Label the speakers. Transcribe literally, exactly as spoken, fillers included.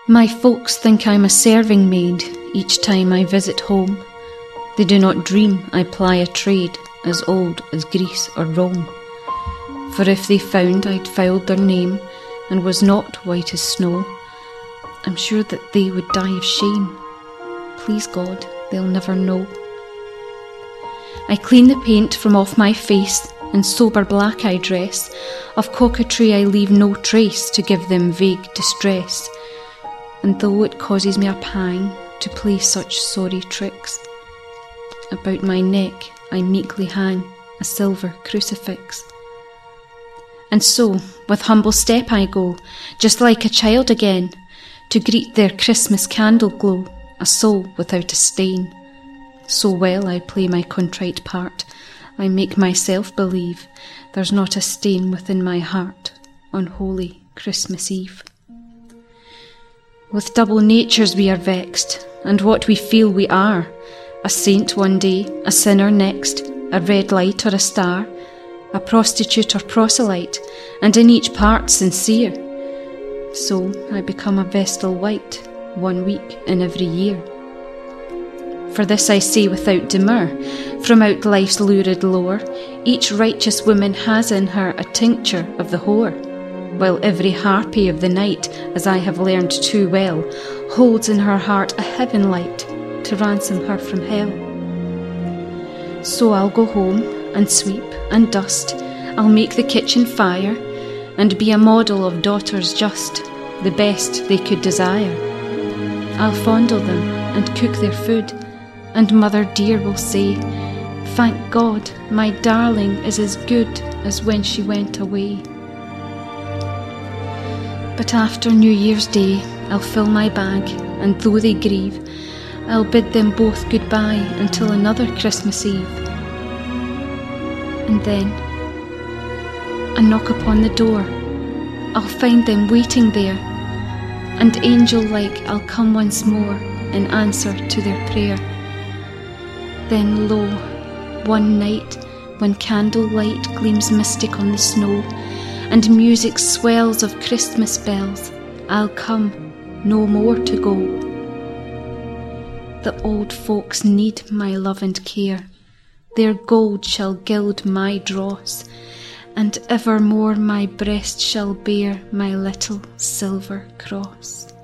Speaker 1: My folks think I'm a serving maid each time I visit home. They do not dream I ply a trade as old as Greece or Rome. For if they found I'd fouled their name and was not white as snow, I'm sure that they would die of shame. Please God, they'll never know. I clean the paint from off my face, in sober black I dress. Of coquetry I leave no trace to give them vague distress. And though it causes me a pang to play such sorry tricks, about my neck I meekly hang a silver crucifix. And so, with humble step I go, just like a child again, to greet their Christmas candle glow, a soul without a stain. So well I play my contrite part, I make myself believe there's not a stain within my heart on holy Christmas Eve. With double natures we are vexed, and what we feel we are, a saint one day, a sinner next, a red light or a star, a prostitute or proselyte, and in each part sincere. So I become a vestal white, one week in every year. For this I say without demur, from out life's lurid lore, each righteous woman has in her a tincture of the whore, while every harpy of the night, as I have learned too well, holds in her heart a heaven light to ransom her from hell. So I'll go home and sweep and dust, I'll make the kitchen fire, and be a model of daughters just, the best they could desire. I'll fondle them and cook their food, and mother dear will say, "Thank God, my darling is as good as when she went away." But after New Year's Day I'll fill my bag, and though they grieve, I'll bid them both goodbye until another Christmas Eve. And then a knock upon the door, I'll find them waiting there, and angel-like I'll come once more in answer to their prayer. Then lo, one night when candlelight gleams mystic on the snow, and music swells of Christmas bells, I'll come, no more to go. The old folks need my love and care, their gold shall gild my dross, and evermore my breast shall bear my little silver cross.